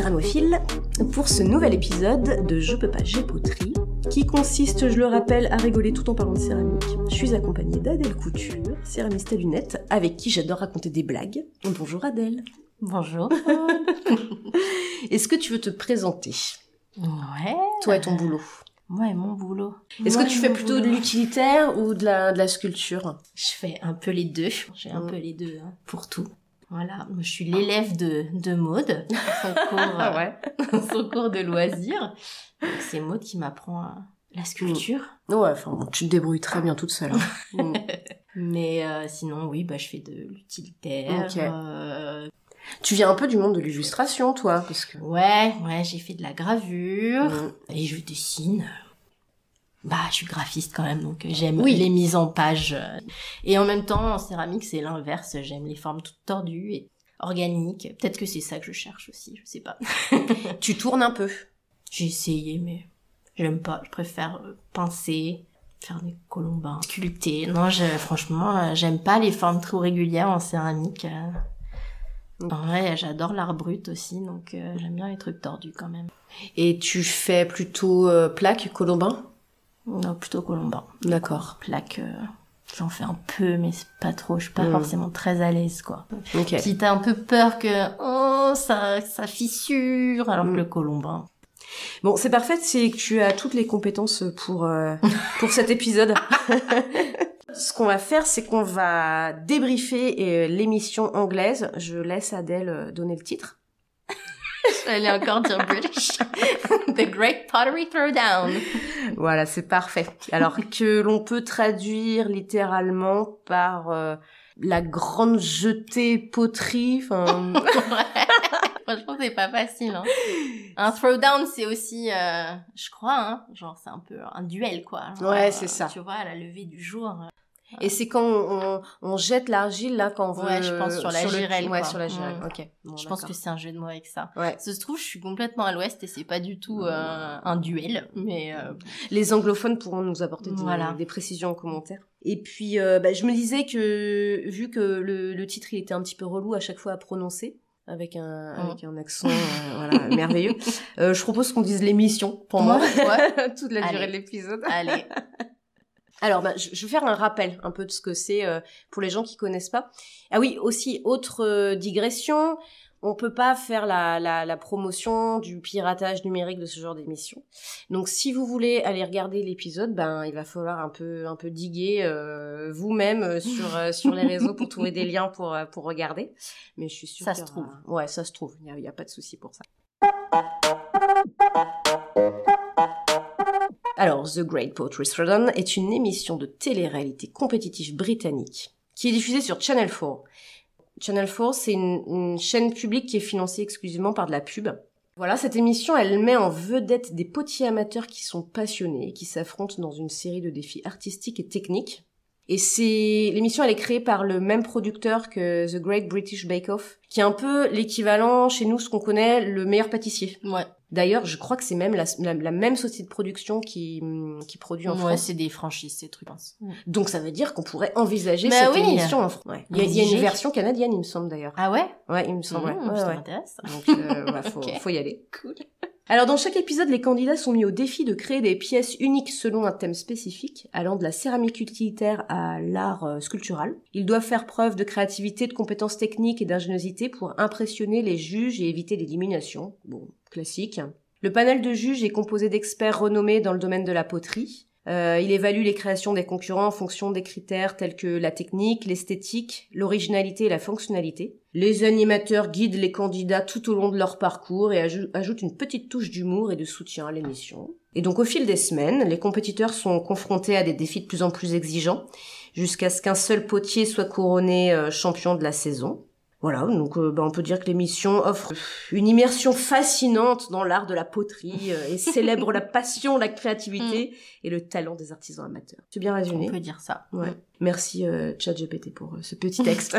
céramophile pour ce nouvel épisode de Je peux pas, j'ai poterie, qui consiste, je le rappelle, à rigoler tout en parlant de céramique. Je suis accompagnée d'Adèle Couture, céramiste à lunettes, avec qui j'adore raconter des blagues. Bonjour Adèle. Bonjour. Est-ce que tu veux te présenter? Ouais. Toi et ton boulot. Ouais, mon boulot. Est-ce que tu fais plutôt de l'utilitaire ou de la sculpture? Je fais un peu les deux. J'ai un peu les deux pour tout. Voilà, je suis l'élève de Maude, son cours de loisirs. Donc, c'est Maude qui m'apprend la sculpture. Ouais, enfin, tu te débrouilles très bien toute seule. Mais sinon, oui, je fais de l'utilitaire. Okay. Tu viens un peu du monde de l'illustration, toi, parce que... Ouais, j'ai fait de la gravure et je dessine. Je suis graphiste quand même, donc j'aime les mises en page. Et en même temps, en céramique, c'est l'inverse. J'aime les formes toutes tordues et organiques. Peut-être que c'est ça que je cherche aussi, je sais pas. Tu tournes un peu? J'ai essayé, mais j'aime pas. Je préfère pincer, faire des colombins, sculpter. Non, franchement, j'aime pas les formes trop régulières en céramique. En vrai, j'adore l'art brut aussi, donc j'aime bien les trucs tordus quand même. Et tu fais plutôt plaque, colombin? Non, plutôt colombin. D'accord. Plaque, j'en fais un peu, mais c'est pas trop. Je suis pas forcément très à l'aise, quoi. Okay. Puis t'as un peu peur que ça fissure, alors que le colombin. Bon, c'est parfait, c'est que tu as toutes les compétences pour cet épisode. Ce qu'on va faire, c'est qu'on va débriefer l'émission anglaise. Je laisse Adèle donner le titre. J'allais encore dire British. The Great Pottery Throwdown. Voilà, c'est parfait. Alors que l'on peut traduire littéralement par la grande jetée poterie. Enfin. Franchement, c'est pas facile. Hein. Un throwdown, c'est aussi, je crois, genre c'est un peu un duel, quoi. Genre, ouais, c'est ça. Tu vois, à la levée du jour. Et c'est quand on jette l'argile, là, quand on veut... Ouais, je pense sur la girelle, quoi. Ouais, sur la girelle, ok. Bon, je pense que c'est un jeu de mots avec ça. Ouais. Ça se trouve, je suis complètement à l'ouest et c'est pas du tout un duel, mais... Les anglophones pourront nous apporter des précisions en commentaire. Et puis, je me disais que, vu que le titre, il était un petit peu relou à chaque fois à prononcer, avec un accent merveilleux, je propose qu'on dise l'émission, pour moi, toute la durée de l'épisode. Allez. Alors, je vais faire un rappel un peu de ce que c'est pour les gens qui connaissent pas. Ah oui, aussi, autre digression, on peut pas faire la promotion du piratage numérique de ce genre d'émission. Donc, si vous voulez aller regarder l'épisode, il va falloir un peu diguer vous-même sur les réseaux pour trouver des liens pour regarder. Mais je suis sûre ça se trouve. Ouais, ça se trouve. Il y a pas de souci pour ça. Alors, The Great Pottery Throwdown est une émission de télé-réalité compétitive britannique qui est diffusée sur Channel 4. Channel 4, c'est une chaîne publique qui est financée exclusivement par de la pub. Voilà, cette émission, elle met en vedette des potiers amateurs qui sont passionnés et qui s'affrontent dans une série de défis artistiques et techniques. Et l'émission, elle est créée par le même producteur que The Great British Bake Off, qui est un peu l'équivalent chez nous, ce qu'on connaît, le meilleur pâtissier. Ouais. D'ailleurs, je crois que c'est même la même société de production qui produit en France. Ouais, c'est des franchises, ces trucs. Donc ça veut dire qu'on pourrait envisager cette émission en France. Ouais. Il y a une version canadienne, il me semble d'ailleurs. Ah ouais? Ouais, il me semble. Ça m'intéresse. Donc faut y aller. Cool. Alors dans chaque épisode, les candidats sont mis au défi de créer des pièces uniques selon un thème spécifique, allant de la céramique utilitaire à l'art sculptural. Ils doivent faire preuve de créativité, de compétences techniques et d'ingéniosité pour impressionner les juges et éviter l'élimination. Bon, classique. Le panel de juges est composé d'experts renommés dans le domaine de la poterie. Il évalue les créations des concurrents en fonction des critères tels que la technique, l'esthétique, l'originalité et la fonctionnalité. Les animateurs guident les candidats tout au long de leur parcours et ajoutent une petite touche d'humour et de soutien à l'émission. Et donc au fil des semaines, les compétiteurs sont confrontés à des défis de plus en plus exigeants, jusqu'à ce qu'un seul potier soit couronné champion de la saison. Voilà, donc on peut dire que l'émission offre une immersion fascinante dans l'art de la poterie et célèbre la passion, la créativité et le talent des artisans amateurs. C'est bien résumé. On peut dire ça. Ouais. Merci ChatGPT pour ce petit texte.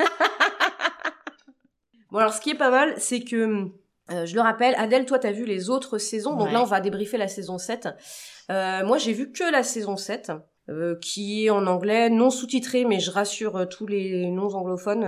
Bon alors ce qui est pas mal, c'est que je le rappelle, Adèle, toi t'as vu les autres saisons, donc là on va débriefer la saison 7. Moi j'ai vu que la saison 7. qui est en anglais, non sous-titré, mais je rassure tous les non anglophones,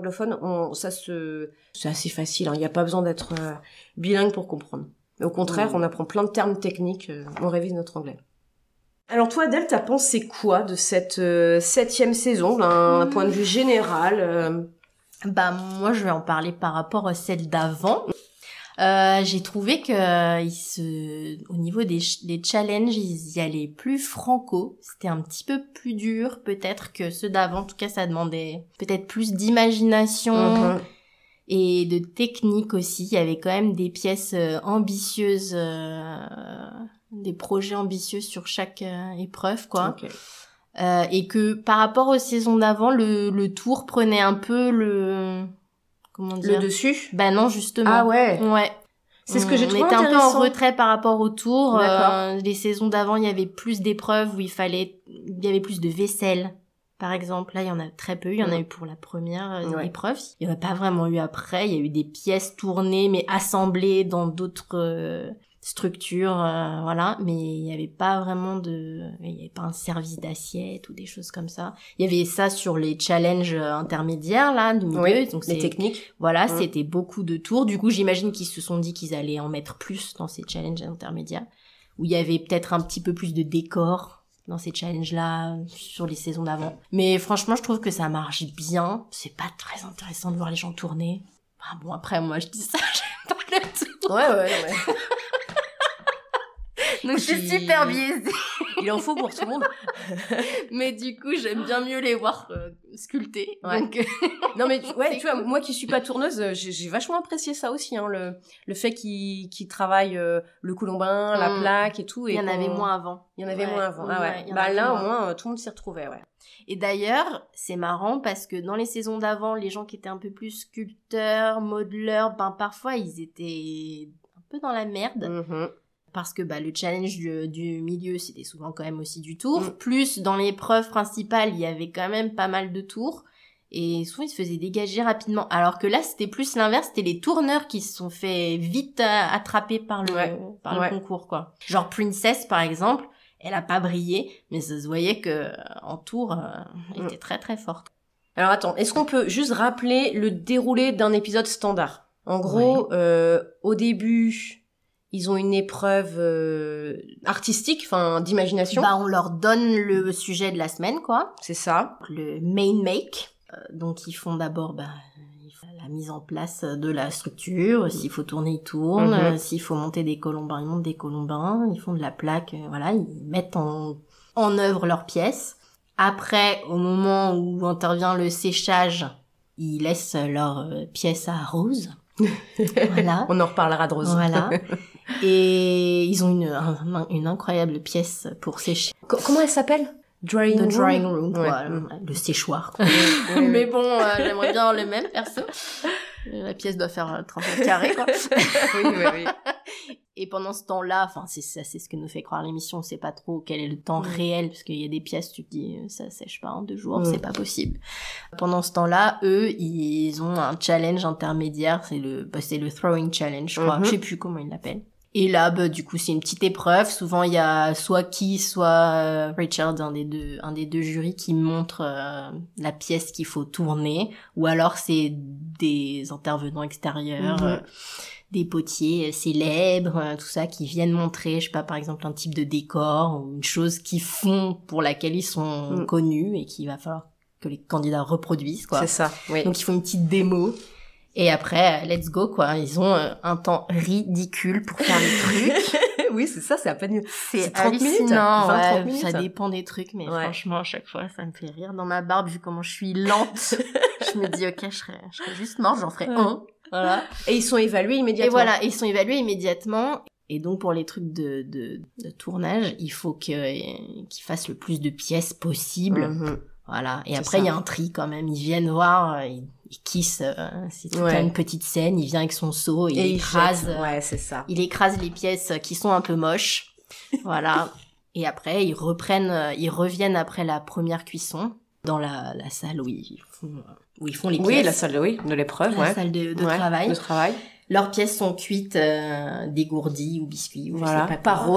c'est assez facile, hein, il n'y a pas besoin d'être bilingue pour comprendre. Au contraire, on apprend plein de termes techniques, on révise notre anglais. Alors toi, Adèle, t'as pensé quoi de cette 7e saison, d'un point de vue général Moi, je vais en parler par rapport à celle d'avant. J'ai trouvé que au niveau des challenges, ils y allaient plus franco. C'était un petit peu plus dur, peut-être, que ceux d'avant. En tout cas, ça demandait peut-être plus d'imagination et de technique aussi. Il y avait quand même des pièces ambitieuses, des projets ambitieux sur chaque épreuve, quoi. Okay. Et que par rapport aux saisons d'avant, le tour prenait un peu comment dire, le dessus. Non, justement. Ah ouais. C'est ce que j'ai trouvé intéressant. On était un peu en retrait par rapport au tour. Les saisons d'avant, il y avait plus d'épreuves où il y avait plus de vaisselle, par exemple. Là, il y en a très peu. Il y en a eu pour la première épreuve. Il y en a pas vraiment eu après. Il y a eu des pièces tournées, mais assemblées dans d'autres structures, voilà. Mais il y avait pas vraiment il y avait pas un service d'assiette ou des choses comme ça. Il y avait ça sur les challenges intermédiaires, là, du milieu. Donc les techniques. Voilà, c'était beaucoup de tours. Du coup, j'imagine qu'ils se sont dit qu'ils allaient en mettre plus dans ces challenges intermédiaires, où il y avait peut-être un petit peu plus de décor dans ces challenges-là, sur les saisons d'avant. Mais franchement, je trouve que ça marche bien. C'est pas très intéressant de voir les gens tourner. Enfin bon, après, moi, je dis ça, j'aime pas le tour. Ouais. Donc je suis super biaisée. Il en faut pour tout le monde. Mais du coup, j'aime bien mieux les voir sculpter. Ouais. Donc... Non mais tu vois, moi qui suis pas tourneuse, j'ai vachement apprécié ça aussi, hein, le fait qu'ils travaillent le colombin, la plaque et tout. Il y en avait moins avant. Il y en avait moins avant. Ah ouais. Là, au moins, tout le monde s'y retrouvait, ouais. Et d'ailleurs, c'est marrant parce que dans les saisons d'avant, les gens qui étaient un peu plus sculpteurs, modeleurs, parfois ils étaient un peu dans la merde. Parce que le challenge du milieu, c'était souvent quand même aussi du tour. Plus, dans l'épreuve principale, il y avait quand même pas mal de tours. Et souvent, ils se faisaient dégager rapidement. Alors que là, c'était plus l'inverse. C'était les tourneurs qui se sont fait vite attraper par le concours, quoi. Genre Princess, par exemple, elle a pas brillé, mais ça se voyait que en tour, elle était très très forte. Alors attends, est-ce qu'on peut juste rappeler le déroulé d'un épisode standard ? En gros, au début... Ils ont une épreuve artistique, d'imagination. On leur donne le sujet de la semaine, quoi. C'est ça. Le main make. Donc, ils font d'abord la mise en place de la structure. S'il faut tourner, ils tournent. S'il faut monter des colombins, ils montent des colombins. Ils font de la plaque. Ils mettent en œuvre leurs pièces. Après, au moment où intervient le séchage, ils laissent leurs pièces à Rose. Voilà. On en reparlera de Rose. Voilà. Et ils ont une incroyable pièce pour sécher. Comment elle s'appelle ? The drawing room, quoi. Le séchoir. Mais bon, j'aimerais bien le même, perso. La pièce doit faire 30 mètres carrés, quoi. Oui. Et pendant ce temps-là, c'est ce que nous fait croire l'émission, on sait pas trop quel est le temps réel, parce qu'il y a des pièces, tu te dis, ça sèche pas en 2 jours, c'est pas possible. Pendant ce temps-là, eux, ils ont un challenge intermédiaire, c'est le throwing challenge, je crois. Je sais plus comment ils l'appellent. Et là, du coup, c'est une petite épreuve. Souvent, il y a soit Richard, un des deux jurys, qui montre la pièce qu'il faut tourner, ou alors c'est des intervenants extérieurs, des potiers célèbres, tout ça, qui viennent montrer, je sais pas, par exemple, un type de décor, ou une chose qu'ils font pour laquelle ils sont connus, et qu'il va falloir que les candidats reproduisent, quoi. C'est ça, oui. Donc, ils font une petite démo. Et après, let's go, quoi. Ils ont un temps ridicule pour faire les trucs. Oui, c'est ça, c'est à peine... C'est 30 minutes, 20-30 minutes. Ça dépend des trucs, mais franchement, à chaque fois, ça me fait rire dans ma barbe, vu comment je suis lente. Je me dis, ok, je serais juste morte, j'en ferais un. Voilà. Et ils sont évalués immédiatement. Et voilà, ils sont évalués immédiatement. Et donc, pour les trucs de tournage, il faut qu'ils fassent le plus de pièces possible. Voilà. Et après, il y a un tri quand même. Ils viennent voir, ils kissent, c'est tout une petite scène. Il vient avec son seau et il écrase. C'est ça. Il écrase les pièces qui sont un peu moches. Voilà. Et après, ils reviennent après la première cuisson dans la salle où ils font les pièces. Oui, la salle de l'épreuve, la salle de travail. De travail. Leurs pièces sont cuites, dégourdies ou biscuits, ou voilà, je sais pas par Rose.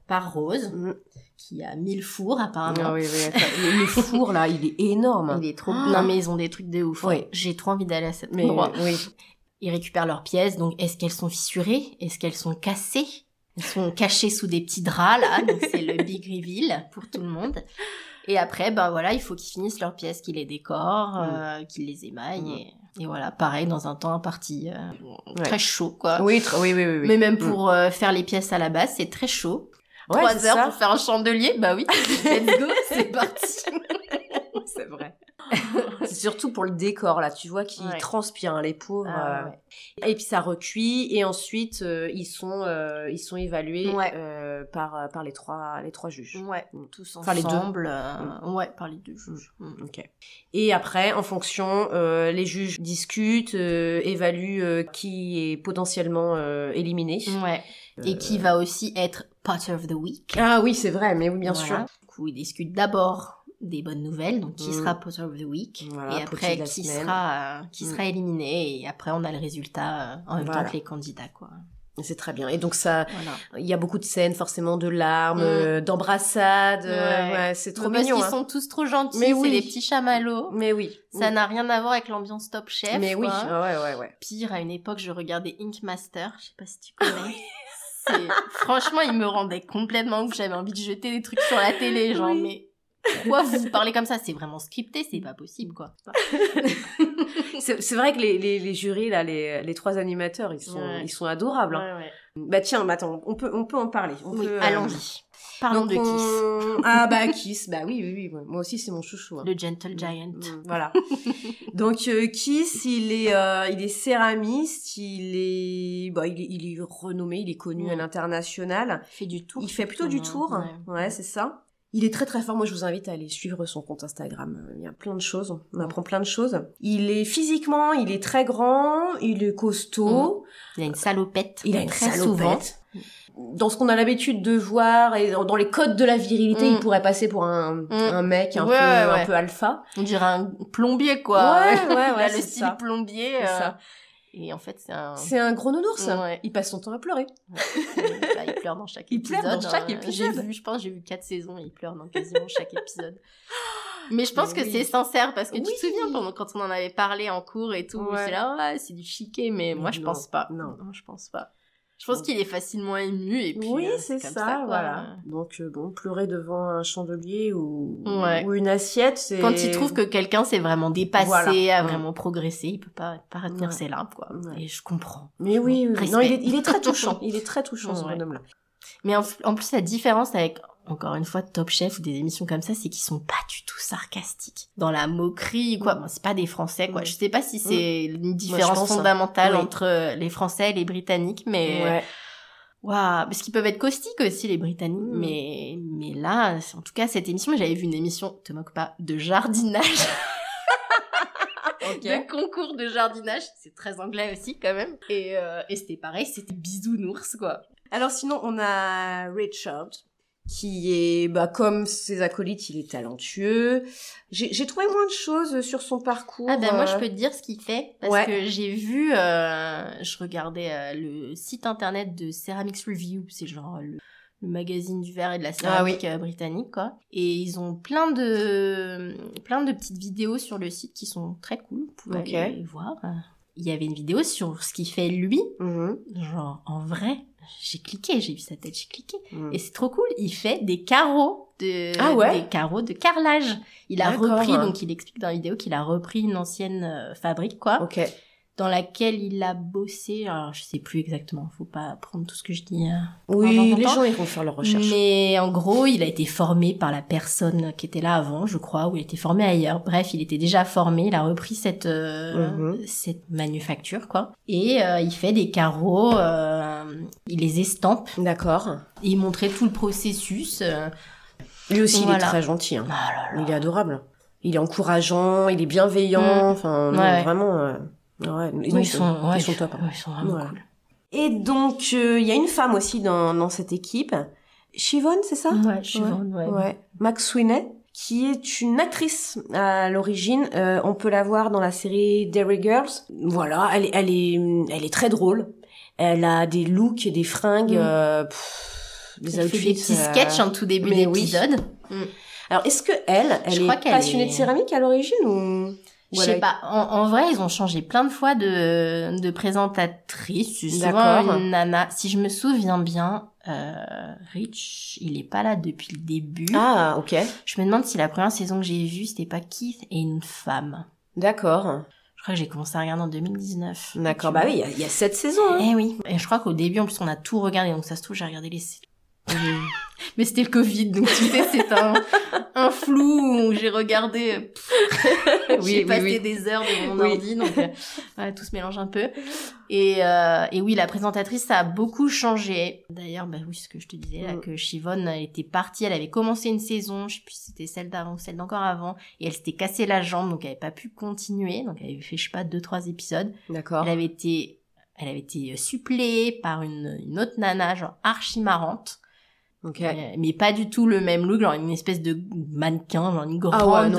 par Rose, qui a 1000 fours apparemment. Ah oui, le four là, il est énorme. Il est trop... Non mais ils ont des trucs de ouf. Oui. J'ai trop envie d'aller à cet endroit. Oui. Ils récupèrent leurs pièces, donc est-ce qu'elles sont fissurées? Est-ce qu'elles sont cassées? Elles sont cachées sous des petits draps là, donc c'est le big reveal pour tout le monde. Et après, ben voilà, il faut qu'ils finissent leurs pièces, qu'ils les décorent, qu'ils les émaillent. Et voilà, pareil, dans un temps imparti. Très chaud, quoi. Oui. Mais même pour faire les pièces à la base, c'est très chaud. 3 heures pour faire un chandelier, bah oui. Let's go, c'est parti. C'est vrai. C'est surtout pour le décor, là, tu vois, qui transpirent, les pauvres. Et puis ça recuit, et ensuite, ils sont évalués par les trois juges. Ouais, tous ensemble. Enfin, les 2. Par les 2 juges. Ok. Et après, en fonction, les juges discutent, évaluent qui est potentiellement éliminé. Ouais. Et qui va aussi être Potter of the Week. Ah oui, c'est vrai, mais oui, bien sûr. Du coup, ils discutent d'abord des bonnes nouvelles, donc qui sera Potter of the Week, et après qui sera éliminé, et après on a le résultat en même temps que les candidats, quoi. C'est très bien. Et donc ça, il y a beaucoup de scènes, forcément, de larmes, d'embrassades. C'est trop mignon. Parce qu'ils sont tous trop gentils. Mais c'est des petits chamallows. Mais oui. Ça n'a rien à voir avec l'ambiance Top Chef. Mais oui. Ouais. Pire, à une époque, je regardais Ink Master. Je sais pas si tu connais. Franchement, il me rendait complètement ouf. J'avais envie de jeter des trucs sur la télé, genre, mais pourquoi vous parlez comme ça? C'est vraiment scripté, c'est pas possible, quoi. C'est vrai que les jurys, là, les 3 animateurs, ils sont adorables. Hein. Bah tiens, attends, on peut en parler. Allons-y. Parlons de Kiss. Ah bah Kiss, bah oui. Moi aussi, c'est mon chouchou. Hein. Le Gentle Giant. Voilà. Donc Kiss, il est céramiste, il est renommé, il est connu à l'international. Il fait du tour. Il fait plutôt du tour. Ouais, c'est ça. Il est très très fort. Moi, je vous invite à aller suivre son compte Instagram. Il y a plein de choses. On apprend plein de choses. Il est très grand. Il est costaud. Il a une salopette. Très souvent. Dans ce qu'on a l'habitude de voir et dans les codes de la virilité, il pourrait passer pour un mec un peu alpha. On dirait un plombier, quoi. Ouais. Il a le style plombier. C'est ça. Et en fait, c'est un gros nounours. Il passe son temps à pleurer. Il pleure dans chaque épisode. J'ai vu 4 saisons, il pleure dans quasiment chaque épisode. Mais je pense que c'est sincère, parce que tu te souviens, quand on en avait parlé en cours et tout, c'est là, c'est du chiquet, mais moi, je pense pas. Non, je pense pas. Je pense qu'il est facilement ému, et puis c'est ça, voilà. Donc pleurer devant un chandelier ou une assiette, c'est... Quand il trouve que quelqu'un s'est vraiment dépassé, a vraiment progressé, il peut pas retenir ses larmes, quoi. Et je comprends. Mais oui. Non, il est très touchant. Il est très touchant, ce bonhomme-là. Mais en plus, la différence avec, encore une fois, Top Chef ou des émissions comme ça, c'est qu'ils sont pas du tout sarcastiques. Dans la moquerie, quoi. Bon, c'est pas des Français, quoi. Je sais pas si c'est une différence fondamentale entre les Français et les Britanniques, mais... Waouh, parce qu'ils peuvent être caustiques aussi, les Britanniques, mais là, en tout cas, cette émission, j'avais vu une émission, te moque pas, de jardinage. De concours de jardinage, c'est très anglais aussi, quand même. Et c'était pareil, c'était bisounours, quoi. Alors sinon, on a Richard, qui est, comme ses acolytes, il est talentueux. J'ai trouvé moins de choses sur son parcours. Ah moi je peux te dire ce qu'il fait, parce que j'ai vu, je regardais le site internet de Ceramics Review, c'est genre le magazine du verre et de la céramique britannique, quoi. Et ils ont plein de petites vidéos sur le site qui sont très cool, vous pouvez aller voir. Il y avait une vidéo sur ce qu'il fait lui, genre en vrai. J'ai vu sa tête, j'ai cliqué. Et c'est trop cool, il fait des carreaux des carreaux de carrelage. Il a repris, donc il explique dans la vidéo qu'il a repris une ancienne fabrique, quoi. Dans laquelle il a bossé, alors je sais plus exactement, faut pas prendre tout ce que je dis. Oui, les gens ils vont faire leur recherche. Mais en gros, il a été formé par la personne qui était là avant, je crois, ou il était formé ailleurs. Bref, il était déjà formé, il a repris cette manufacture, quoi. Et il fait des carreaux, il les estampe. D'accord. Et il montrait tout le processus. Lui aussi, il est très gentil. Hein. Il est adorable. Il est encourageant, il est bienveillant. Enfin, vraiment. Ils sont top. Ils sont vraiment cool. Et donc, il y a une femme aussi dans cette équipe. Siobhan, c'est ça? Ouais, Siobhan, ouais. McSweeney, qui est une actrice à l'origine. On peut la voir dans la série Derry Girls. Voilà, elle est très drôle. Elle a des looks et des fringues des outfits. Fait des petits sketchs en tout début d'épisode. Oui. Alors, est-ce que elle est passionnée de céramique à l'origine ou... Je sais pas. En vrai, ils ont changé plein de fois de présentatrice. C'est souvent une nana. Si je me souviens bien, Rich, il est pas là depuis le début. Ah, ok. Je me demande si la première saison que j'ai vue, c'était pas Keith et une femme. D'accord. Je crois que j'ai commencé à regarder en 2019. D'accord. Bah oui, il y a 7 saisons. Hein. Eh oui. Et je crois qu'au début, en plus, on a tout regardé. Donc ça se trouve, j'ai regardé les... Mais c'était le Covid, donc tu sais, c'est un flou où j'ai regardé, j'ai passé des heures devant mon ordi, donc tout se mélange un peu. Et oui, la présentatrice, ça a beaucoup changé. D'ailleurs, bah oui, ce que je te disais, là, que Siobhan, elle était partie, elle avait commencé une saison, je sais plus si c'était celle d'avant ou celle d'encore avant, et elle s'était cassé la jambe, donc elle avait pas pu continuer, donc elle avait fait, je sais pas, 2-3 épisodes. D'accord. Elle avait été suppléée par une autre nana, genre archi marrante. Okay. Mais pas du tout le même look, genre une espèce de mannequin, genre une grande brune,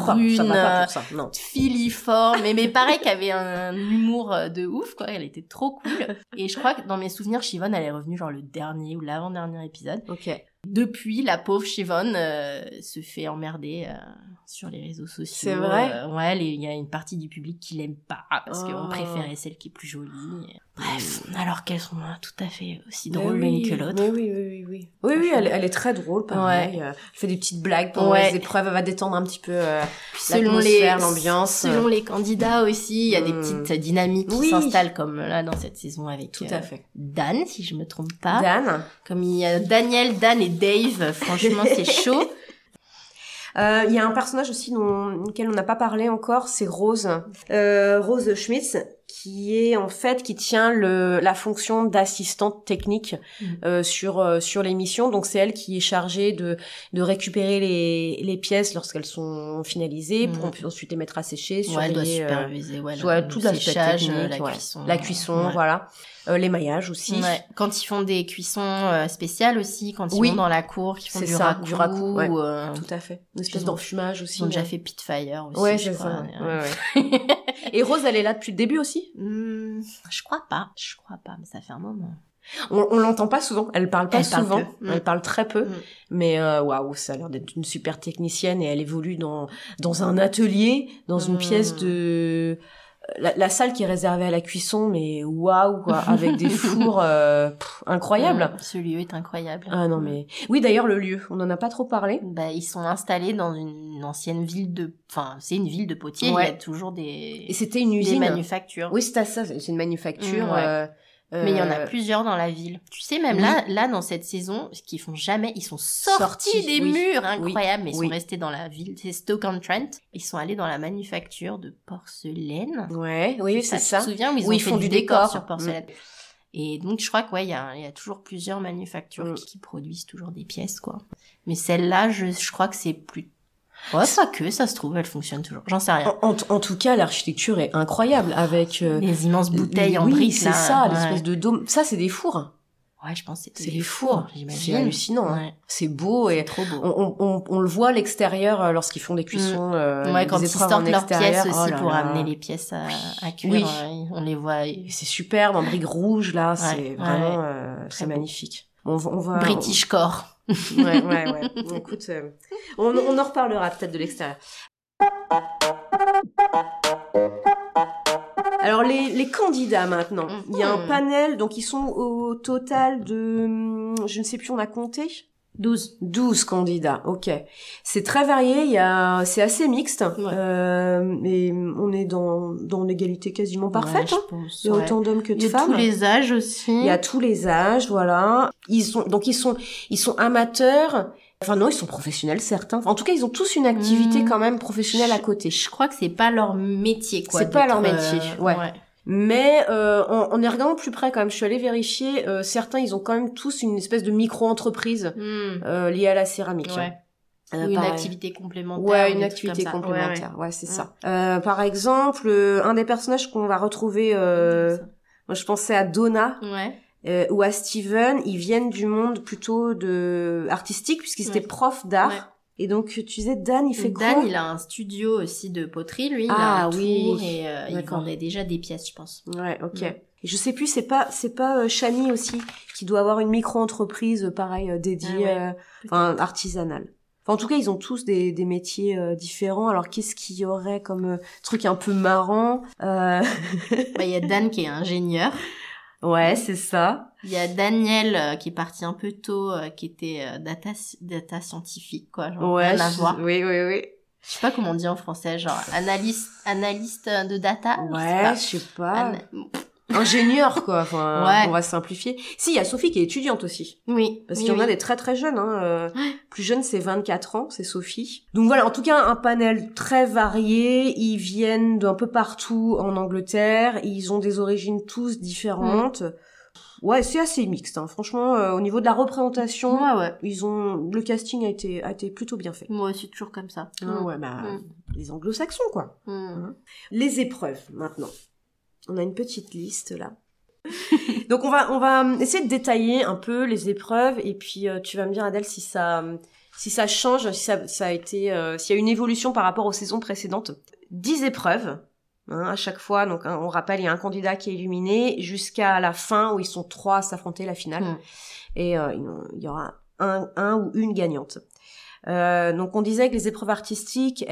filiforme, mais pareil qu'avait un humour de ouf, quoi. Elle était trop cool. Et je crois que dans mes souvenirs, Siobhan, elle est revenue genre le dernier ou l'avant-dernier épisode. Ok. Depuis, la pauvre Siobhan se fait emmerder sur les réseaux sociaux. C'est vrai. Ouais, il y a une partie du public qui l'aime pas parce qu'on préférait celle qui est plus jolie. Bref, alors qu'elles sont tout à fait aussi drôles l'une que l'autre. Oui, elle est très drôle, pareil. Elle fait des petites blagues pendant les épreuves, elle va détendre un petit peu l'atmosphère, l'ambiance. Selon les candidats aussi, il y a des petites dynamiques qui s'installent comme là dans cette saison avec tout à fait. Dan, si je me trompe pas. Dan. Comme il y a Daniel, Dan et Dave, franchement c'est chaud. Il y a un personnage aussi duquel on n'a pas parlé encore, c'est Rose. Rose Schmitz, qui tient la fonction d'assistante technique sur l'émission. Donc c'est elle qui est chargée de récupérer les pièces lorsqu'elles sont finalisées pour ensuite les mettre à sécher, surveiller, elle doit superviser tout l'aspect technique, la cuisson, voilà. L'émaillage aussi. Ouais. Quand ils font des cuissons spéciales aussi, quand ils vont dans la cour, qu'ils font du raku. Ouais. Tout à fait. Une espèce d'enfumage aussi. Ils ont déjà fait Pitfire aussi. Ouais, c'est ça. Ouais. Et Rose, elle est là depuis le début aussi? Je crois pas, mais ça fait un moment. On l'entend pas souvent, elle parle pas souvent, elle parle très peu, mais waouh, ça a l'air d'être une super technicienne et elle évolue dans un atelier, dans une pièce de... La salle qui est réservée à la cuisson, mais waouh, quoi, avec des fours incroyables. Ce lieu est incroyable. Ah non, mais... Oui, d'ailleurs, le lieu, on en a pas trop parlé. Bah, ils sont installés dans une ancienne ville Enfin, c'est une ville de potiers, il y a toujours des... Et c'était une usine. Des manufactures. Oui, c'est ça, c'est une manufacture... Mais il y en a plusieurs dans la ville. Tu sais, même là, dans cette saison, ce qu'ils font jamais, ils sont sortis des murs, incroyable, mais ils sont restés dans la ville. C'est Stoke-on-Trent. Ils sont allés dans la manufacture de porcelaine. Oui, c'est ça. Tu te souviens où ils font du décor sur porcelaine. Et donc, je crois qu'il y a toujours plusieurs manufactures qui produisent toujours des pièces, quoi. Mais celle-là, je crois que c'est plus... Ouais, pas que, ça se trouve, elle fonctionne toujours. J'en sais rien. En tout cas, l'architecture est incroyable avec... les immenses bouteilles en briques, c'est ça, l'espèce de dôme. Ça, c'est des fours. Ouais, je pense que c'est des fours. J'imagine. C'est hallucinant. Hein. C'est beau et trop beau. On le voit à l'extérieur lorsqu'ils font des cuissons. Quand ils sortent leurs pièces aussi pour amener les pièces à cuire. On les voit. Et c'est superbe, en briques rouges, là. C'est vraiment... c'est magnifique. On va... British Core. Ouais. Écoute, on en reparlera peut-être de l'extérieur. Alors les candidats maintenant, il y a un panel, donc ils sont au total de, je ne sais plus, on a compté 12 candidats, ok. C'est très varié, c'est assez mixte, et on est dans l'égalité quasiment parfaite. Je pense, il y a autant d'hommes que de femmes. Il y a tous les âges aussi. Il y a tous les âges, voilà. Ils sont amateurs. Enfin non, ils sont professionnels, certains. En tout cas, ils ont tous une activité quand même professionnelle à côté. Je crois que c'est pas leur métier, quoi. C'est pas leur métier, ouais. Mais en y regardant plus près quand même, je suis allée vérifier, certains ils ont quand même tous une espèce de micro-entreprise liée à la céramique. Ouais. Ou une activité complémentaire. Ouais, une activité complémentaire. Ouais, c'est ça. Par exemple, un des personnages qu'on va retrouver, moi je pensais à Donna. Ou à Steven, ils viennent du monde plutôt artistique puisqu'ils étaient profs d'art. Ouais. Et donc, tu disais, Dan, il fait quoi? Dan, il a un studio aussi de poterie, lui. Il a un tour et il vendait déjà des pièces, je pense. Ouais, ok. Et je sais plus, c'est pas Shani aussi qui doit avoir une micro-entreprise pareil dédiée, artisanale. Enfin, en tout cas, ils ont tous des métiers différents. Alors, qu'est-ce qu'il y aurait comme truc un peu marrant Il y a Dan qui est ingénieur. Ouais, c'est ça. Il y a Daniel qui est parti un peu tôt, qui était data scientifique, quoi. Genre, rien à voir. Oui. Je sais pas comment on dit en français, genre analyste de data. Ouais, je sais pas. Ingénieur, quoi. Enfin, on va simplifier. Si, il y a Sophie qui est étudiante aussi. Oui. Parce qu'il y en a des très très jeunes, Plus jeune, c'est 24 ans, c'est Sophie. Donc voilà, en tout cas, un panel très varié. Ils viennent d'un peu partout en Angleterre. Ils ont des origines tous différentes. Ouais, c'est assez mixte, hein. Franchement, au niveau de la représentation, le casting a été plutôt bien fait. Moi, c'est toujours comme ça. Les anglo-saxons, quoi. Les épreuves, maintenant. On a une petite liste, là. Donc, on va essayer de détailler un peu les épreuves, et puis, tu vas me dire, Adèle, si ça change, si ça a été, s'il y a une évolution par rapport aux saisons précédentes. 10 épreuves. À chaque fois, donc on rappelle, il y a un candidat qui est éliminé jusqu'à la fin où ils sont 3 à s'affronter la finale. Et il y aura un ou une gagnante. Donc on disait que les épreuves artistiques,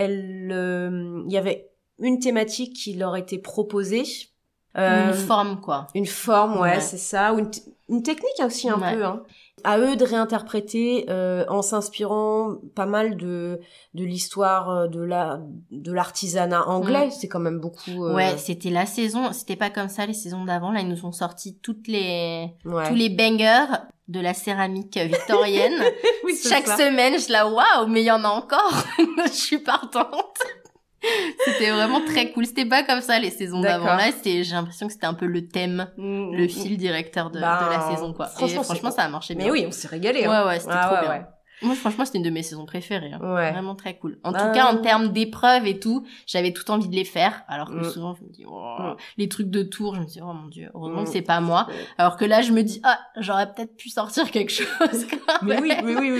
il y avait une thématique qui leur était proposée. Une forme, quoi. Une forme, ouais. C'est ça. Ou une technique aussi un peu. À eux de réinterpréter en s'inspirant pas mal de l'histoire de l'artisanat anglais. C'est quand même beaucoup. Ouais, c'était la saison. C'était pas comme ça les saisons d'avant. Là, ils nous ont sorti tous les bangers de la céramique victorienne. Oui, chaque semaine, je la waouh, mais il y en a encore. Je suis partante. C'était vraiment très cool. C'était pas comme ça les saisons d'avant. Là, j'ai l'impression que c'était un peu le thème, le fil directeur de la saison, quoi. Franchement, ça a marché bien. Mais oui, on s'est régalé. Ouais, c'était trop bien. Ouais. Moi, franchement, c'était une de mes saisons préférées. Vraiment très cool. En tout cas, en termes d'épreuves et tout, j'avais tout envie de les faire. Alors que souvent, je me dis, les trucs de tour, je me dis, oh mon Dieu, heureusement que c'est pas moi. Alors que là, je me dis, j'aurais peut-être pu sortir quelque chose. Mais oui.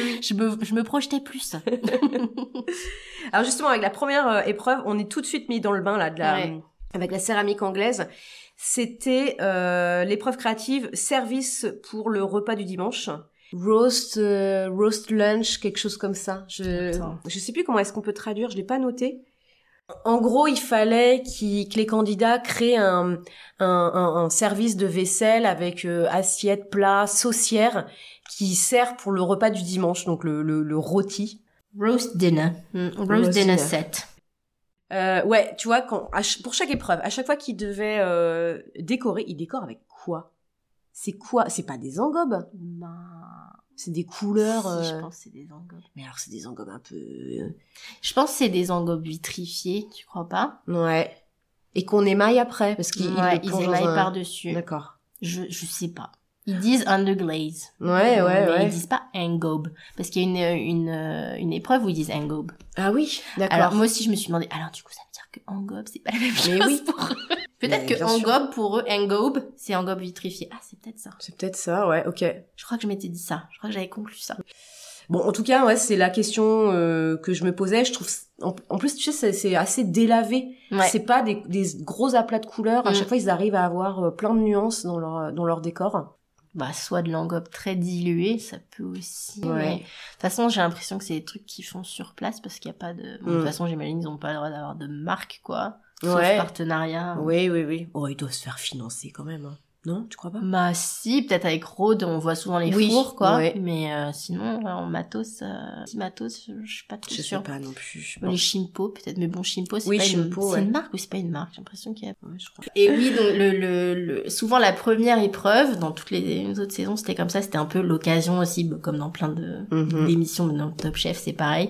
Je me projetais plus. Alors justement, avec la première épreuve, on est tout de suite mis dans le bain, là, avec la céramique anglaise. C'était l'épreuve créative, service pour le repas du dimanche. Roast lunch, quelque chose comme ça. Je sais plus comment est-ce qu'on peut traduire, je l'ai pas noté. En gros, il fallait que les candidats créent un service de vaisselle avec assiette, plat, saucière qui sert pour le repas du dimanche, donc le rôti. Roast dinner. Roast dinner set. Ouais, tu vois, pour chaque épreuve, à chaque fois qu'il devait décorer, il décore avec quoi? C'est quoi? C'est pas des engobes? C'est des couleurs. Si, je pense que c'est des engobes. Mais alors, c'est des engobes un peu. Je pense que c'est des engobes vitrifiés, tu crois pas? Ouais. Et qu'on émaille après, parce qu'ils émaillent par-dessus. D'accord. Je sais pas. Ils disent underglaze. Ouais. Ils disent pas engobe. Parce qu'il y a une épreuve où ils disent engobe. Ah oui, d'accord. Alors, moi aussi, je me suis demandé, alors, du coup, ça veut dire que engobe, c'est pas la même chose pour eux. Peut-être que engobe, pour eux, engobe, c'est engobe vitrifié. Ah, c'est peut-être ça. C'est peut-être ça, ouais, ok. Je crois que je m'étais dit ça. Je crois que j'avais conclu ça. Bon, en tout cas, ouais, c'est la question que je me posais. Je trouve, en plus, tu sais, c'est assez délavé. Ouais. C'est pas des gros aplats de couleurs. À chaque fois, ils arrivent à avoir plein de nuances dans leur décor. Soit de l'engobe très dilué, ça peut aussi. Ouais. Mais... De toute façon, j'ai l'impression que c'est des trucs qu'ils font sur place parce qu'il y a pas de... Bon, de toute façon, j'imagine qu'ils ont pas le droit d'avoir de marque, quoi. Sauf partenariat. Oui. Oh, ils doivent se faire financer quand même, hein. Non, tu crois pas? Si, peut-être avec Rode, on voit souvent les fours, quoi. Ouais. Mais sinon, en matos, je suis pas trop sûre. Je sais pas non plus. Les Shimpo, peut-être. Mais bon, Shimpo, c'est une marque ou c'est pas une marque? J'ai l'impression qu'il y a... Ouais, je crois. Et oui, donc souvent la première épreuve, dans toutes les autres saisons, c'était comme ça. C'était un peu l'occasion aussi, comme dans plein d'émissions, dans Top Chef, c'est pareil.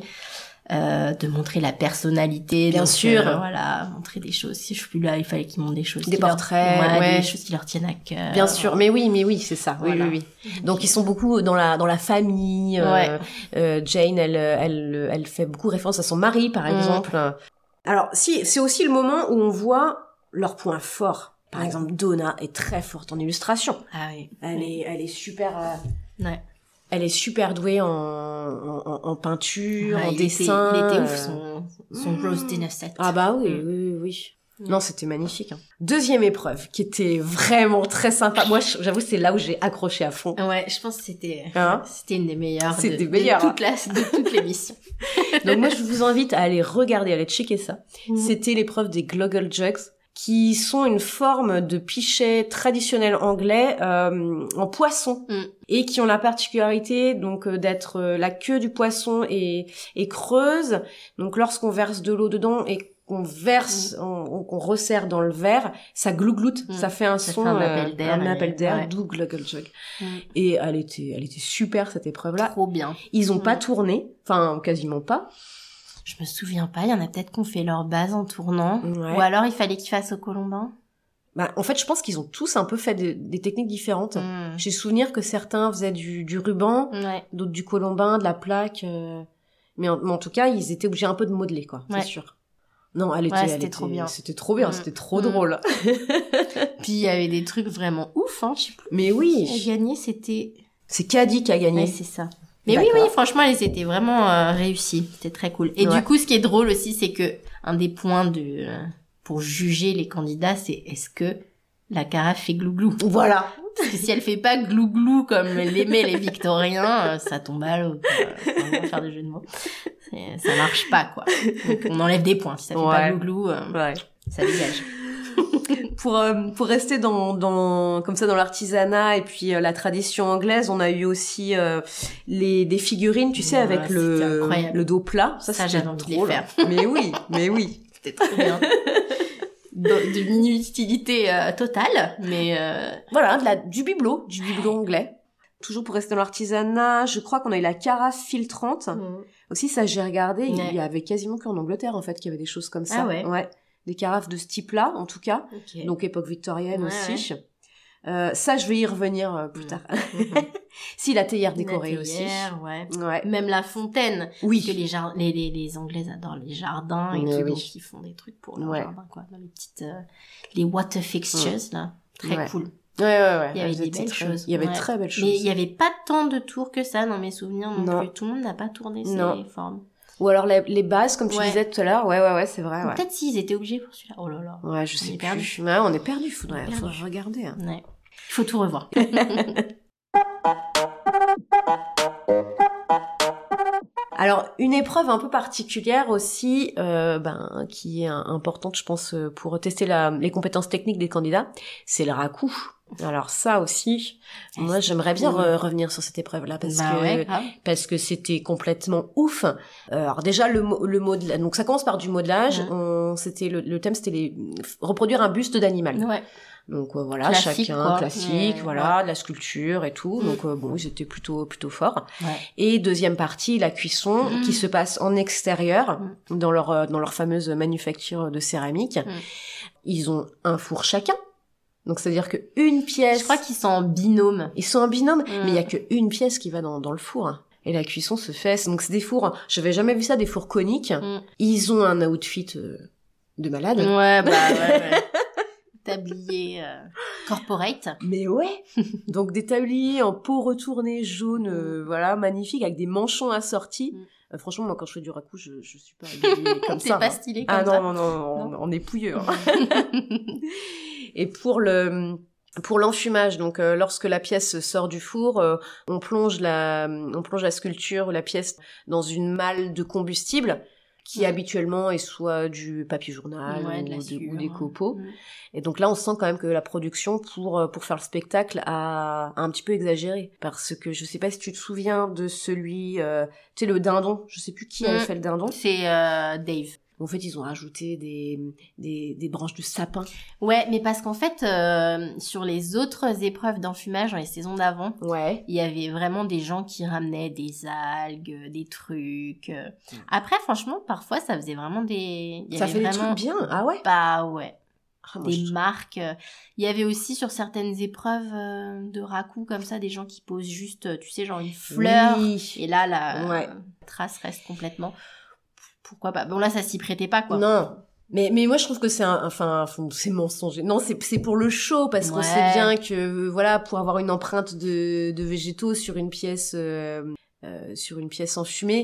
De montrer la personnalité, bien sûr, voilà, montrer des choses. Si je suis plus là, il fallait qu'ils montrent des choses, des portraits, des choses qui leur tiennent à cœur. Bien sûr, mais oui, c'est ça. Voilà. Oui. Donc ils sont beaucoup dans la famille. Jane, elle fait beaucoup référence à son mari, par exemple. Alors, si c'est aussi le moment où on voit leurs points forts. Par exemple, Donna est très forte en illustration. Ah oui. Elle est super. Elle est super douée en peinture, en dessin. Il était ouf, son roast dinner set. Ah bah oui. Non, c'était magnifique. Deuxième épreuve, qui était vraiment très sympa. Moi, j'avoue, c'est là où j'ai accroché à fond. Ouais, je pense que c'était une des meilleures de toute l'émission. Donc moi, je vous invite à aller regarder, à aller checker ça. C'était l'épreuve des Gloggle Jugs, qui sont une forme de pichet traditionnel anglais en poisson et qui ont la particularité donc d'être la queue du poisson est creuse. Donc lorsqu'on verse de l'eau dedans et qu'on verse, qu'on resserre dans le verre, ça glougloute, ça fait un son, un appel d'air, d'où Gloggle Jug. Et elle était super cette épreuve-là. Trop bien. Ils ont pas tourné, enfin quasiment pas. Je me souviens pas, il y en a peut-être qu'on fait leur base en tournant. Ouais. Ou alors il fallait qu'ils fassent au colombin. Bah, en fait, je pense qu'ils ont tous un peu fait des techniques différentes. J'ai souvenir que certains faisaient du ruban, d'autres du colombin, de la plaque. Mais en tout cas, ils étaient obligés un peu de modeler, quoi, c'est sûr. Non, c'était trop bien. C'était trop bien, c'était trop drôle. Puis il y avait des trucs vraiment ouf, hein, je sais plus. Mais oui. Qui a gagné, c'était... C'est Caddy qui a gagné. Ouais, c'est ça. Mais oui, franchement, elles étaient vraiment réussies. C'était très cool. Et du coup, ce qui est drôle aussi, c'est que un des points pour juger les candidats, c'est est-ce que la carafe fait glouglou. Voilà. Parce que si elle fait pas glouglou comme l'aimaient les Victoriens, ça tombe à l'eau. On va faire des jeux de mots. Ça marche pas, quoi. Donc, on enlève des points. Si ça fait pas glouglou, ça dégage. Pour rester dans comme ça dans l'artisanat et puis la tradition anglaise, on a eu aussi des figurines, tu sais, avec le dos plat. Ça j'avais envie de les faire. Mais oui. C'était trop bien. D'une inutilité totale, mais voilà, du bibelot anglais. Toujours pour rester dans l'artisanat, je crois qu'on a eu la carafe filtrante. Aussi, ça j'ai regardé, il y avait quasiment qu'en Angleterre en fait qu'il y avait des choses comme ça. Ah ouais. Des carafes de ce type-là, en tout cas. Okay. Donc, époque victorienne aussi. Ouais. Ça, je vais y revenir plus tard. Si, la théière décorée aussi. Ouais. Même la fontaine. Oui. Parce que les Anglaises adorent les jardins et tout, donc ils font des trucs pour leur jardin, quoi. Dans les petites, les water fixtures, là. Très cool. Ouais. Il y avait des belles choses. Il y avait très belles choses. Mais il y avait pas tant de tours que ça dans mes souvenirs non plus. Tout le monde n'a pas tourné ces formes. Ou alors les bases, comme tu disais tout à l'heure. Ouais, c'est vrai. Peut-être s'ils étaient obligés pour celui-là. Oh là là. Ouais, je sais plus. Ouais, on est perdu. Faudrait regarder. Hein. Ouais. Il faut tout revoir. Alors, une épreuve un peu particulière aussi, qui est importante, je pense, pour tester les compétences techniques des candidats, c'est le raku. Alors ça aussi, moi j'aimerais bien revenir sur cette épreuve-là parce que c'était complètement ouf. Alors déjà le modelage, donc ça commence par du modelage. Le thème c'était reproduire un buste d'animal. Ouais. Donc voilà, classique, chacun classique, de la sculpture et tout. Donc ils étaient plutôt forts. Ouais. Et deuxième partie, la cuisson qui se passe en extérieur dans leur fameuse manufacture de céramique. Ils ont un four chacun. Donc c'est-à-dire que une pièce. Je crois qu'ils sont en binôme. Ils sont en binôme, mais il y a que une pièce qui va dans le four. Hein. Et la cuisson se fait. Donc c'est des fours. J'avais jamais vu ça, des fours coniques. Ils ont un outfit de malade. Ouais. Tablier corporate. Mais ouais. Donc des tabliers en peau retournée jaune, magnifique, avec des manchons assortis. Franchement, moi, quand je fais du raku, je suis pas habillée comme ça. C'est pas stylé comme ça. Ah non, on est pouilleux. Hein. Et pour l'enfumage, donc lorsque la pièce sort du four, on plonge la sculpture ou la pièce dans une malle de combustible qui habituellement est soit du papier journal ou des copeaux. Et donc là, on sent quand même que la production pour faire le spectacle a un petit peu exagéré. Parce que je sais pas si tu te souviens de celui, tu sais, le dindon. Je sais plus qui avait fait le dindon. C'est Dave. En fait, ils ont rajouté des branches de sapin. Ouais, mais parce qu'en fait, sur les autres épreuves d'enfumage dans les saisons d'avant, il y avait vraiment des gens qui ramenaient des algues, des trucs. Après, franchement, parfois, ça faisait vraiment des... Ça fait des trucs bien, ah ouais? Bah ouais. Des marques. Il y avait aussi sur certaines épreuves de raku comme ça, des gens qui posent juste, tu sais, genre une fleur. Oui. Et là, la trace reste complètement... Pourquoi pas? Bon, là, ça s'y prêtait pas, quoi. Non. Mais moi, je trouve que c'est c'est mensonger. Non, c'est pour le show, parce qu'on sait bien que, pour avoir une empreinte de végétaux sur une pièce enfumée,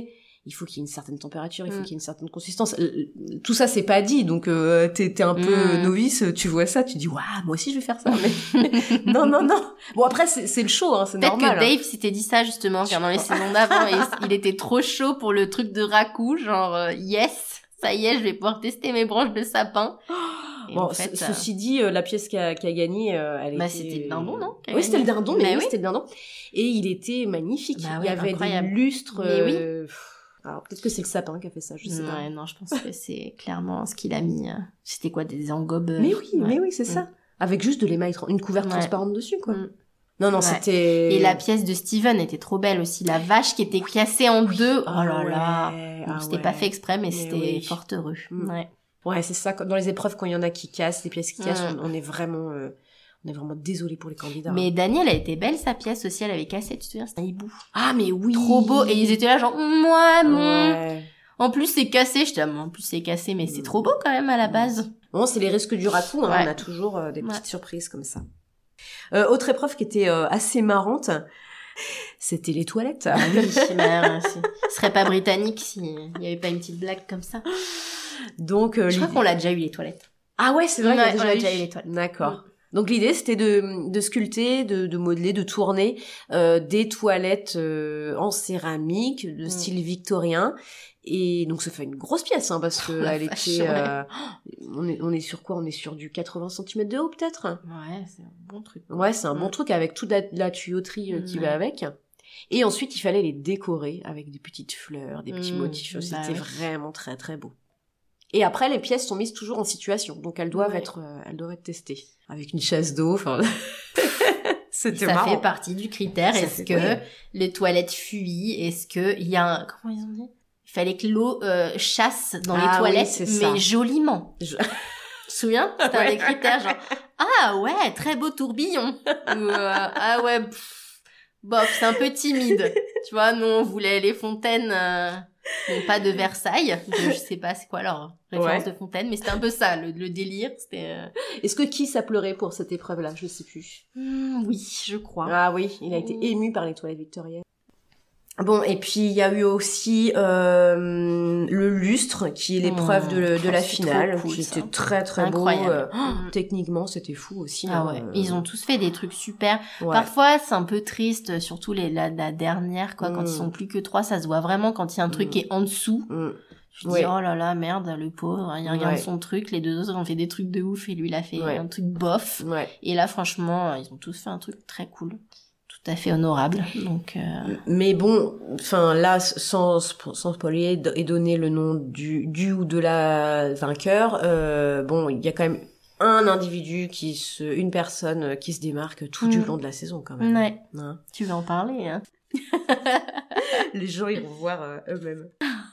il faut qu'il y ait une certaine température, il faut qu'il y ait une certaine consistance. Tout ça, c'est pas dit, donc t'es un peu novice, tu vois ça, tu dis, waouh, moi aussi je vais faire ça, mais non. Bon, après, c'est le show, hein, c'est peut-être normal. Peut-être que Dave s'était dit ça, justement, dans les saisons d'avant, et il était trop chaud pour le truc de raku, genre, yes, ça y est, je vais pouvoir tester mes branches de sapin. Et bon, en fait, ceci dit, la pièce qui a gagné, elle était... c'était le dindon, non? Oui, c'était le dindon, mais oui, c'était le dindon. Et il était magnifique. Il y avait des lustres. Alors, peut-être que c'est le sapin qui a fait ça, je sais pas. Ouais, non, je pense que c'est clairement ce qu'il a mis. C'était quoi, des engobes? Mais oui, c'est ça. Avec juste de l'émail, une couverture transparente dessus, quoi. Non, c'était... Et la pièce de Steven était trop belle aussi. La vache qui était cassée en deux. Oh là là. Bon, c'était pas fait exprès, mais c'était fort heureux. Ouais, c'est ça. Dans les épreuves, quand il y en a qui cassent, des pièces qui cassent, on est vraiment désolé pour les candidats. Mais Daniel, elle était belle, sa pièce aussi. Elle avait cassé, tu te souviens, c'était un hibou. Ah, mais oui. Trop beau. Et ils étaient là, genre, ouais. En plus, c'est cassé. Je dis, en plus, c'est cassé, mais c'est trop beau quand même à la base. Bon, c'est les risques du raku, hein. On a toujours des petites surprises comme ça. Autre épreuve qui était assez marrante, c'était les toilettes. Ah oui, ce serait pas britannique s'il y avait pas une petite blague comme ça. Donc, je crois qu'on l'a déjà eu, les toilettes. Ah ouais, c'est vrai qu'on a déjà eu les toilettes. D'accord. Donc l'idée, c'était de sculpter, de modeler, de tourner des toilettes en céramique de style victorien. Et donc ça fait une grosse pièce, hein, parce que elle était... on est sur quoi? On est sur du 80 cm de haut, peut-être? Ouais, c'est un bon truc. Ouais, c'est un bon truc avec toute la tuyauterie qui va avec. Et ensuite, il fallait les décorer avec des petites fleurs, des petits motifs. C'était vraiment très, très beau. Et après, les pièces sont mises toujours en situation. Donc, elles doivent être testées. Avec une chasse d'eau, enfin... C'était marrant. Ça fait partie du critère. Est-ce que les toilettes fuient? Est-ce que il y a comment ils ont dit? Il fallait que l'eau chasse dans les toilettes, mais joliment. Tu te souviens? C'était un des critères, genre, ah ouais, très beau tourbillon. Ou, ah ouais, bof, c'est un peu timide. Tu vois, nous, on voulait les fontaines, bon, pas de Versailles. Je sais pas c'est quoi leur référence de fontaine, mais c'était un peu ça, le délire. C'était, Est-ce que Kiss a pleuré pour cette épreuve-là? Je sais plus. Oui, je crois. Ah oui, il a été ému par les toilettes victoriennes. Bon, et puis il y a eu aussi le lustre, qui est l'épreuve de la finale, cool, qui était très très beau. Techniquement, c'était fou aussi. Ah ouais, ils ont tous fait des trucs super. Parfois, c'est un peu triste, surtout la dernière, quoi. Quand ils sont plus que 3, ça se voit vraiment quand il y a un truc qui est en dessous. Je dis, oh là là, merde, le pauvre, il regarde son truc, les deux autres ont fait des trucs de ouf et lui, il a fait un truc bof. Et là, franchement, ils ont tous fait un truc très cool. Tout à fait honorable, donc... Mais bon, enfin là, sans spoiler et donner le nom du ou de la vainqueur, bon, il y a quand même une personne qui se démarque tout du long de la saison quand même. Ouais. Hein. Tu veux en parler, hein? Les gens, ils vont voir eux-mêmes.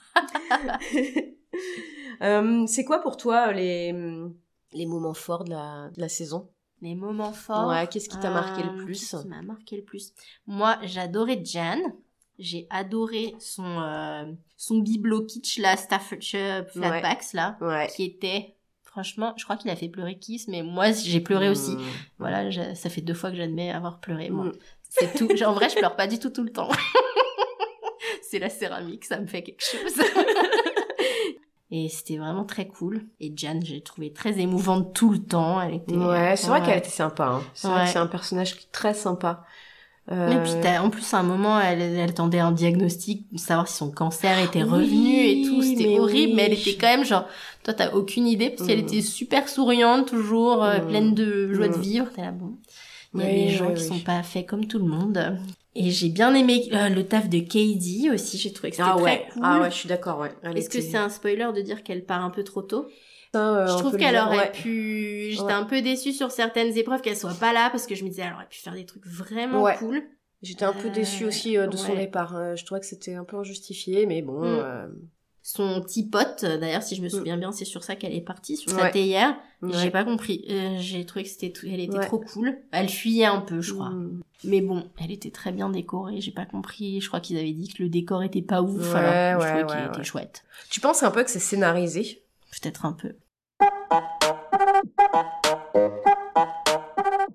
C'est quoi pour toi les moments forts de la saison? Les moments forts. Ouais, qu'est-ce qui t'a marqué le plus? Qu'est-ce qui m'a marqué le plus? Moi, j'adorais Jan. J'ai adoré son bibelot kitsch, là, Staffordshire Flatbacks, là, qui était, franchement, je crois qu'il a fait pleurer Kiss, mais moi, j'ai pleuré aussi. Voilà, ça fait 2 fois que j'admets avoir pleuré, moi. C'est tout. En vrai, je pleure pas du tout le temps. C'est la céramique, ça me fait quelque chose. Et c'était vraiment très cool. Et Jan, j'ai trouvé très émouvante tout le temps. Elle était... Ouais, c'est vrai qu'elle était sympa. Hein. C'est vrai que c'est un personnage très sympa. Et puis en plus, à un moment, elle attendait un diagnostic pour savoir si son cancer était revenu et tout. C'était horrible, mais elle était quand même genre... Toi, t'as aucune idée, parce qu'elle était super souriante, toujours pleine de joie de vivre. T'es là, bon... Il y a des gens qui sont pas faits comme tout le monde. Et j'ai bien aimé le taf de Katie aussi, j'ai trouvé que c'était très cool. Ah ouais, je suis d'accord, ouais. Est-ce que c'est un spoiler de dire qu'elle part un peu trop tôt? Je trouve qu'elle aurait pu... J'étais un peu déçue sur certaines épreuves qu'elle soit pas là, parce que je me disais, elle aurait pu faire des trucs vraiment cool. J'étais un peu déçue aussi de son départ. Je trouvais que c'était un peu injustifié, mais bon... Son petit pote, d'ailleurs, si je me souviens bien, c'est sur ça qu'elle est partie, sur sa théière. J'ai pas compris. J'ai trouvé que elle était trop cool. Elle fuyait un peu, je crois. Mais bon, elle était très bien décorée. J'ai pas compris. Je crois qu'ils avaient dit que le décor était pas ouf. Alors, je trouvais qu'il était chouette. Tu penses un peu que c'est scénarisé? Peut-être un peu.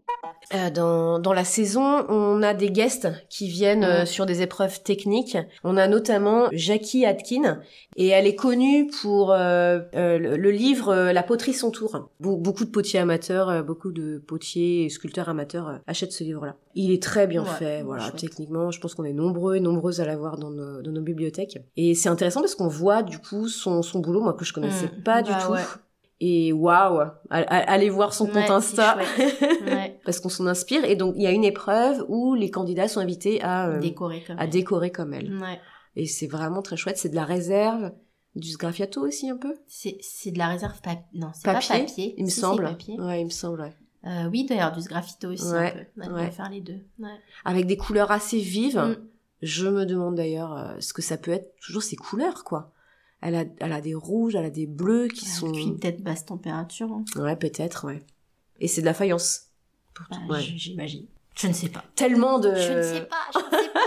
Dans la saison, on a des guests qui viennent sur des épreuves techniques. On a notamment Jackie Atkin, et elle est connue pour le livre La poterie son tour. Beaucoup de potiers amateurs, beaucoup de potiers et sculpteurs amateurs achètent ce livre-là. Il est très bien fait, voilà. Chouette. Techniquement, je pense qu'on est nombreux et nombreuses à l'avoir dans nos bibliothèques. Et c'est intéressant parce qu'on voit du coup son boulot, moi que je connaissais pas du tout. Ouais. Et waouh, allez voir son compte Insta, parce qu'on s'en inspire. Et donc il y a une épreuve où les candidats sont invités à décorer comme elle. Ouais. Et c'est vraiment très chouette. C'est de la réserve, du sgraffiato aussi un peu. C'est de la réserve non, c'est papier, pas papier. Il me semble. Papier. Ouais, il me semble. Ouais. Oui, d'ailleurs du sgraffito aussi un peu. On va faire les deux. Ouais. Avec des couleurs assez vives. Je me demande d'ailleurs ce que ça peut être. Toujours ces couleurs, quoi. Elle a des rouges, elle a des bleus qui sont... Puis peut-être basse température. Hein. Ouais, peut-être, ouais. Et c'est de la faïence. J'imagine. Je ne sais pas. Tellement de... Je ne sais pas.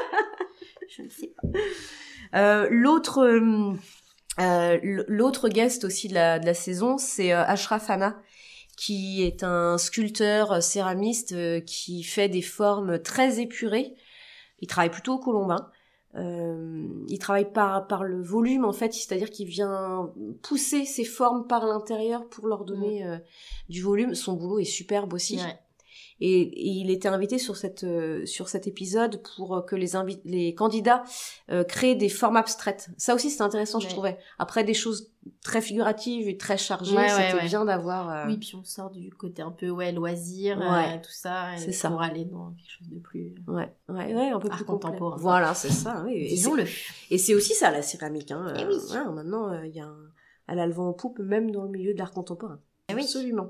L'autre guest aussi de la saison, c'est Ashraf Hanna, qui est un sculpteur céramiste qui fait des formes très épurées. Il travaille plutôt au Colombin. Il travaille par le volume en fait, c'est-à-dire qu'il vient pousser ses formes par l'intérieur pour leur donner du volume. Son boulot est superbe aussi. Ouais. Et il était invité sur cet épisode pour que les candidats créent des formes abstraites. Ça aussi c'est intéressant, je trouvais. Après des choses très figuratives et très chargées, c'était bien d'avoir... Oui, puis on sort du côté un peu loisir, tout ça, c'est ça. Pour aller dans quelque chose de plus... un peu plus contemporain. Voilà, c'est ça. Oui. Disons-le. Et c'est aussi ça, la céramique. Hein. Et oui. Maintenant, elle a le vent en poupe, même dans le milieu de l'art contemporain. Et oui. Absolument.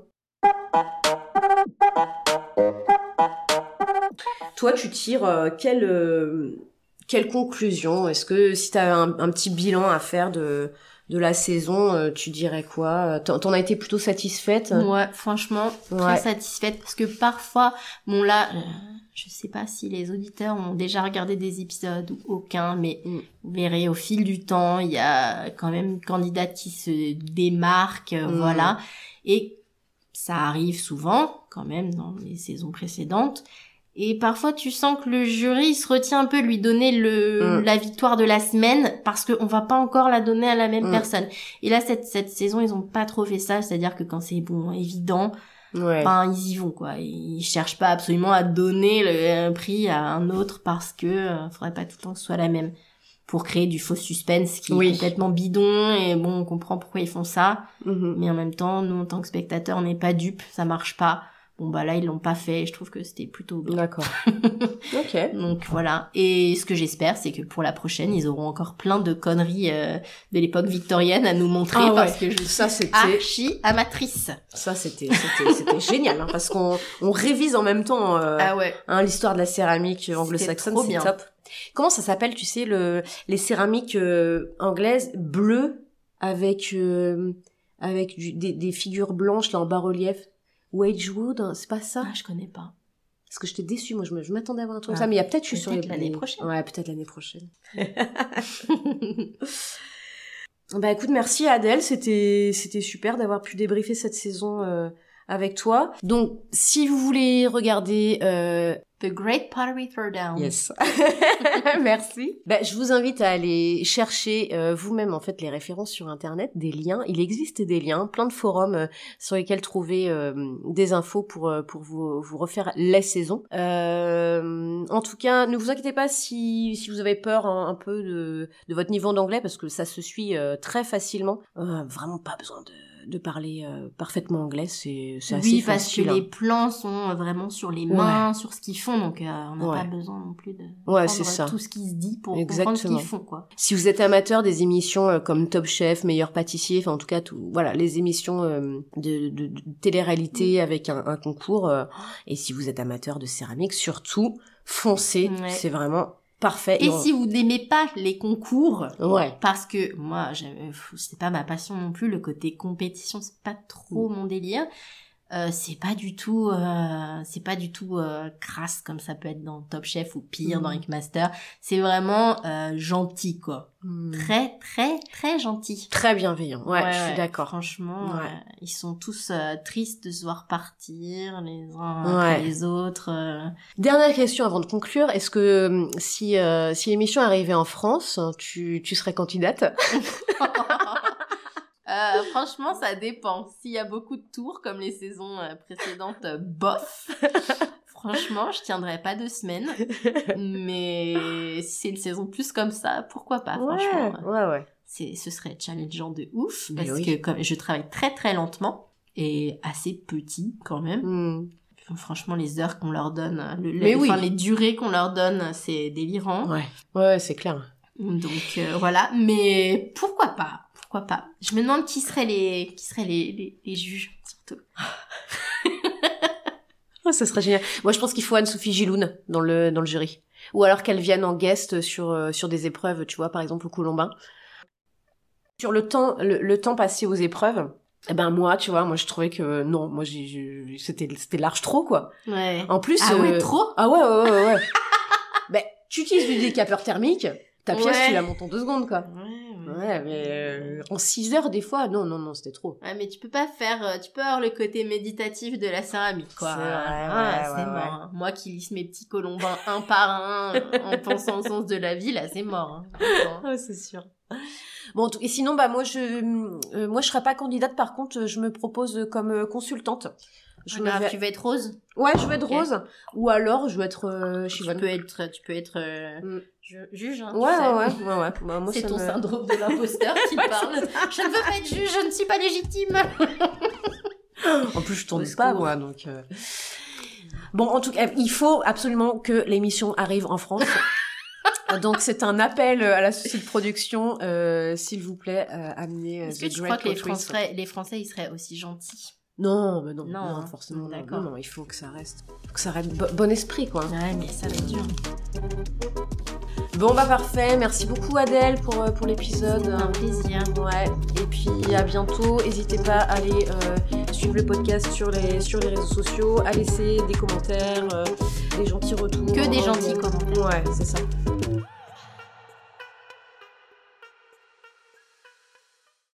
Toi, tu tires quelle conclusion? Est-ce que si tu as un petit bilan à faire de la saison, tu dirais quoi? T'en as été plutôt satisfaite? Ouais, franchement, très satisfaite parce que parfois, bon là, je sais pas si les auditeurs ont déjà regardé des épisodes ou aucun, mais vous verrez au fil du temps, il y a quand même une candidate qui se démarque, voilà, et ça arrive souvent quand même dans les saisons précédentes. Et parfois, tu sens que le jury se retient un peu de lui donner la victoire de la semaine parce qu'on va pas encore la donner à la même personne. Et là, cette saison, ils ont pas trop fait ça. C'est-à-dire que quand c'est évident, ils y vont, quoi. Ils cherchent pas absolument à donner le prix à un autre parce que faudrait pas tout le temps que ce soit la même. Pour créer du faux suspense qui est complètement bidon. Et bon, on comprend pourquoi ils font ça. Mais en même temps, nous, en tant que spectateurs, on n'est pas dupes. Ça marche pas. Bon, bah là, ils l'ont pas fait. Je trouve que c'était plutôt bien. D'accord. Ok. Donc, voilà. Et ce que j'espère, c'est que pour la prochaine, ils auront encore plein de conneries de l'époque victorienne à nous montrer. Parce que je suis archi amatrice. Ça, c'était génial. Hein, parce qu'on révise en même temps l'histoire de la céramique anglo-saxonne. C'est top. Comment ça s'appelle, tu sais, les céramiques anglaises bleues avec des figures blanches là en bas-relief? Wedgwood, c'est pas ça? Ah, je connais pas. Parce que j'étais déçue, moi je m'attendais à voir un truc comme ça, mais il y a peut-être, je suis sur l'année prochaine. Ouais, peut-être l'année prochaine. Bah écoute, merci Adèle, c'était super d'avoir pu débriefer cette saison avec toi. Donc, si vous voulez regarder The Great Pottery Throwdown. Yes. Merci. Je vous invite à aller chercher vous-même en fait les références sur internet, des liens. Il existe des liens, plein de forums sur lesquels trouver des infos pour vous refaire les saisons. En tout cas, ne vous inquiétez pas si vous avez peur un peu de votre niveau d'anglais parce que ça se suit très facilement. Vraiment pas besoin de parler parfaitement anglais, c'est assez facile. Oui, parce que les plans sont vraiment sur les mains, sur ce qu'ils font, donc on n'a pas besoin non plus de comprendre tout ce qui se dit pour comprendre ce qu'ils font, quoi. Si vous êtes amateur des émissions comme Top Chef, Meilleur Pâtissier, enfin en tout cas les émissions de télé-réalité avec un concours, et si vous êtes amateur de céramique, surtout foncez, c'est vraiment parfait. Et si vous n'aimez pas les concours, parce que moi, c'est pas ma passion non plus, le côté compétition, c'est pas trop mon délire. c'est pas du tout crasse comme ça peut être dans Top Chef ou pire dans Ink Master. C'est vraiment gentil, quoi. Très très très gentil. Très bienveillant. Ouais, je suis d'accord. Franchement, ils sont tous tristes de se voir partir les uns après les autres. Dernière question avant de conclure, est-ce que si l'émission arrivait en France, tu serais candidate? Franchement, ça dépend. S'il y a beaucoup de tours, comme les saisons précédentes, bof. Franchement, je tiendrai pas 2 semaines. Mais si c'est une saison plus comme ça, pourquoi pas, franchement. Ouais. Ce serait challengeant de ouf. Parce que comme je travaille très très lentement et assez petit quand même. Franchement, les heures qu'on leur donne, les durées qu'on leur donne, c'est délirant. Ouais, c'est clair. Donc voilà, mais pourquoi pas. Je me demande qui seraient les juges, surtout. Ça serait génial. Moi, je pense qu'il faut Anne-Sophie Giloun dans le jury. Ou alors qu'elle vienne en guest sur des épreuves, tu vois, par exemple au Colombin. Sur le temps passé aux épreuves, moi, tu vois, je trouvais que non, moi c'était large trop, quoi. Ouais. En plus trop. Ah ouais. Tu utilises du décapeur thermique, ta pièce tu la montes en 2 secondes, quoi. Ouais, mais en 6 heures des fois, non, c'était trop. Ouais, mais tu peux avoir le côté méditatif de la céramique, quoi. C'est mort. Hein. Moi qui lisse mes petits colombins un par un en pensant au sens de la vie, là, c'est mort. Hein. Ouais, c'est sûr. Bon, et sinon, moi je serais pas candidate. Par contre, je me propose comme consultante. Tu veux être Rose? Ouais, je veux être Rose. Ou alors, je veux être Chivonne. Tu peux être juge, hein, ouais. Moi, c'est ton syndrome de l'imposteur qui parle. Je ne veux pas être juge, je ne suis pas légitime. En plus, je tourne pas, moi, donc... Bon, en tout cas, il faut absolument que l'émission arrive en France. Donc, c'est un appel à la société de production. S'il vous plaît, amenez Est-ce que tu crois que les Français, ils seraient aussi gentils? Non, forcément. D'accord. Non, il faut que ça reste. Bon esprit, quoi. Ouais, mais ça va être dur. Bon, parfait. Merci beaucoup, Adèle, pour l'épisode. Un plaisir. Ouais. Et puis, à bientôt. N'hésitez pas à aller suivre le podcast sur les réseaux sociaux, à laisser des commentaires, des gentils retours. Que des gentils commentaires. Ouais, c'est ça.